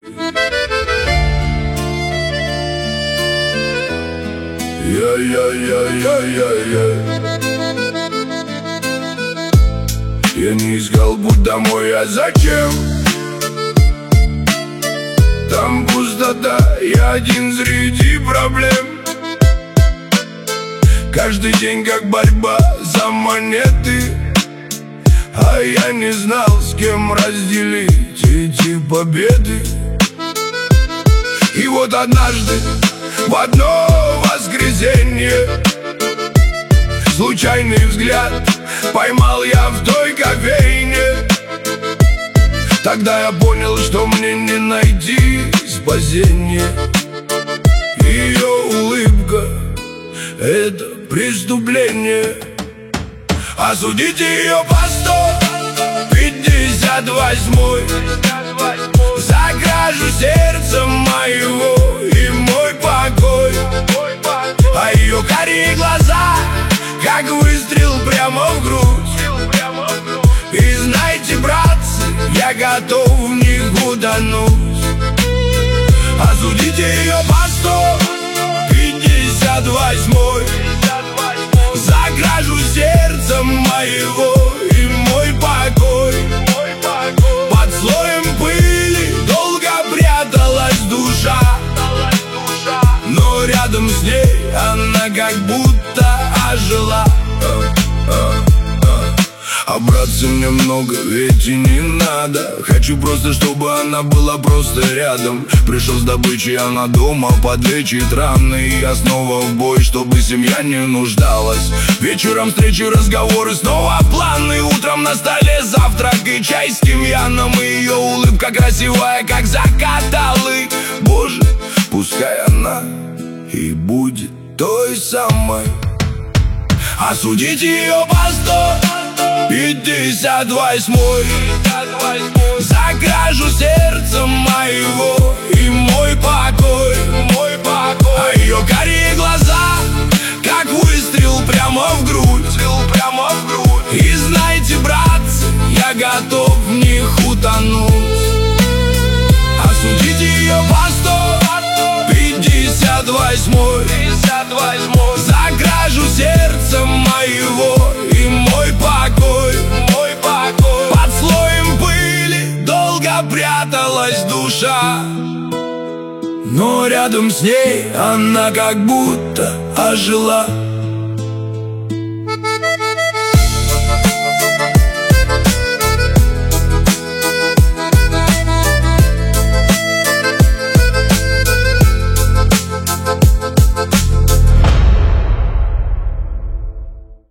Я не искал путь домой, а зачем? Там пустота, я один среди проблем. Каждый день как борьба за монеты, а я не знал, с кем разделить эти победы. И вот однажды, в одно воскресенье, случайный взгляд поймал я в той кофейне. Тогда я понял, что мне не найти спасения. Ее улыбка — это преступление. Осудите ее по 158-й за кражу сердца моего и мой покой. А ее карие глаза, как выстрел прямо в грудь. И знаете, братцы, я готов в них утонуть. Осудите ее по 158-й за кражу сердца моего и мой покой. Под слоем пыли долго пряталась душа, но рядом с ней она как будто ожила. А браться мне много ведь и не надо. Хочу просто, чтобы она была просто рядом. Пришел с добычей, она дома подлечит раны. И я снова в бой, чтобы семья не нуждалась. Вечером встречи, разговоры, снова планы. Утром на столе завтрак и чай с тимьяном. И ее улыбка красивая, как закат алый. Боже, пускай она и будет той самой. Осудите ее по 158-й за кражу сердца моего и мой покой. А ее карие глаза, как выстрел прямо в грудь. И знаете, братцы, я готов в них утонуть. Осудите ее по 158-й за кражу сердца моего и мой покой. Под слоем пыли долго пряталась душа, но рядом с ней она как будто ожила.